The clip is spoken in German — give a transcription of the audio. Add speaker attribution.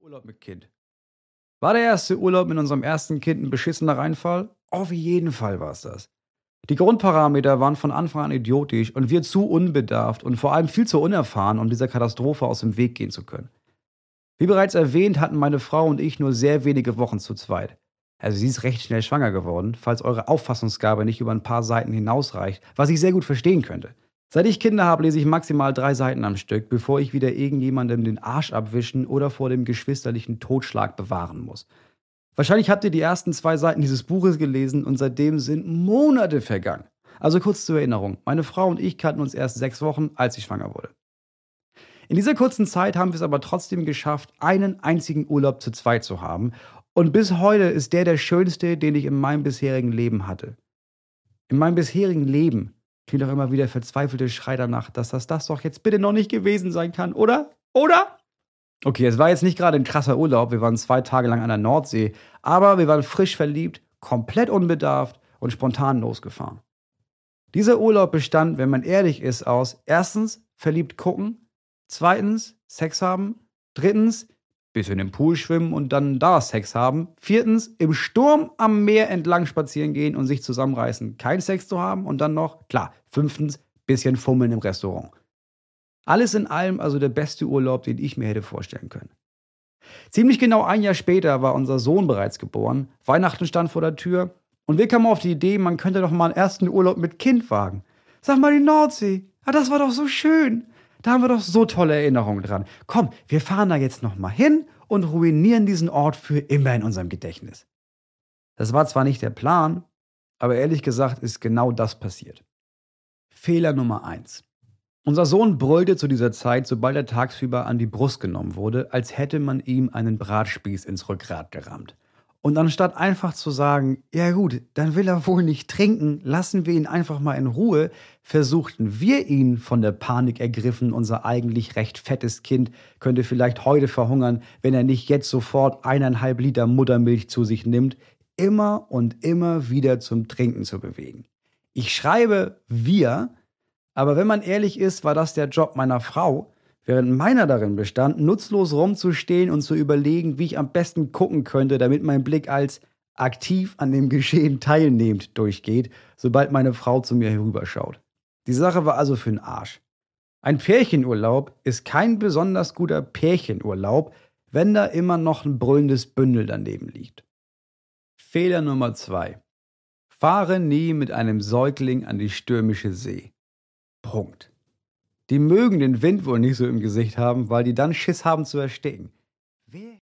Speaker 1: Urlaub mit Kind. War der erste Urlaub mit unserem ersten Kind ein beschissener Reinfall? Auf jeden Fall war es das. Die Grundparameter waren von Anfang an idiotisch und wir zu unbedarft und vor allem viel zu unerfahren, um dieser Katastrophe aus dem Weg gehen zu können. Wie bereits erwähnt, hatten meine Frau und ich nur sehr wenige Wochen zu zweit. Also sie ist recht schnell schwanger geworden, falls eure Auffassungsgabe nicht über ein paar Seiten hinausreicht, was ich sehr gut verstehen könnte. Seit ich Kinder habe, lese ich maximal 3 Seiten am Stück, bevor ich wieder irgendjemandem den Arsch abwischen oder vor dem geschwisterlichen Totschlag bewahren muss. Wahrscheinlich habt ihr die ersten 2 Seiten dieses Buches gelesen und seitdem sind Monate vergangen. Also kurz zur Erinnerung, meine Frau und ich kannten uns erst 6 Wochen, als sie schwanger wurde. In dieser kurzen Zeit haben wir es aber trotzdem geschafft, einen einzigen Urlaub zu zweit zu haben. Und bis heute ist der schönste, den ich in meinem bisherigen Leben hatte. In meinem bisherigen Leben klingt auch immer wieder verzweifelte Schrei danach, dass das doch jetzt bitte noch nicht gewesen sein kann, oder? Oder? Okay, es war jetzt nicht gerade ein krasser Urlaub, wir waren 2 Tage lang an der Nordsee, aber wir waren frisch verliebt, komplett unbedarft und spontan losgefahren. Dieser Urlaub bestand, wenn man ehrlich ist, aus erstens verliebt gucken, zweitens Sex haben, drittens bisschen im Pool schwimmen und dann da Sex haben, viertens im Sturm am Meer entlang spazieren gehen und sich zusammenreißen, kein Sex zu haben und dann noch, klar, fünftens bisschen fummeln im Restaurant. Alles in allem also der beste Urlaub, den ich mir hätte vorstellen können. Ziemlich genau ein Jahr später war unser Sohn bereits geboren, Weihnachten stand vor der Tür und wir kamen auf die Idee, man könnte doch mal einen ersten Urlaub mit Kind wagen. Sag mal, die Nordsee, das war doch so schön. Da haben wir doch so tolle Erinnerungen dran. Komm, wir fahren da jetzt noch mal hin und ruinieren diesen Ort für immer in unserem Gedächtnis. Das war zwar nicht der Plan, aber ehrlich gesagt ist genau das passiert. Fehler Nummer 1. Unser Sohn brüllte zu dieser Zeit, sobald er tagsüber an die Brust genommen wurde, als hätte man ihm einen Bratspieß ins Rückgrat gerammt. Und anstatt einfach zu sagen, ja gut, dann will er wohl nicht trinken, lassen wir ihn einfach mal in Ruhe, versuchten wir ihn von der Panik ergriffen, unser eigentlich recht fettes Kind könnte vielleicht heute verhungern, wenn er nicht jetzt sofort 1,5 Liter Muttermilch zu sich nimmt, immer und immer wieder zum Trinken zu bewegen. Ich schreibe wir, aber wenn man ehrlich ist, war das der Job meiner Frau, während meiner darin bestand, nutzlos rumzustehen und zu überlegen, wie ich am besten gucken könnte, damit mein Blick als aktiv an dem Geschehen teilnehmend durchgeht, sobald meine Frau zu mir herüberschaut. Die Sache war also für den Arsch. Ein Pärchenurlaub ist kein besonders guter Pärchenurlaub, wenn da immer noch ein brüllendes Bündel daneben liegt. Fehler Nummer 2. Fahre nie mit einem Säugling an die stürmische See. Punkt. Die mögen den Wind wohl nicht so im Gesicht haben, weil die dann Schiss haben zu ersticken. Wer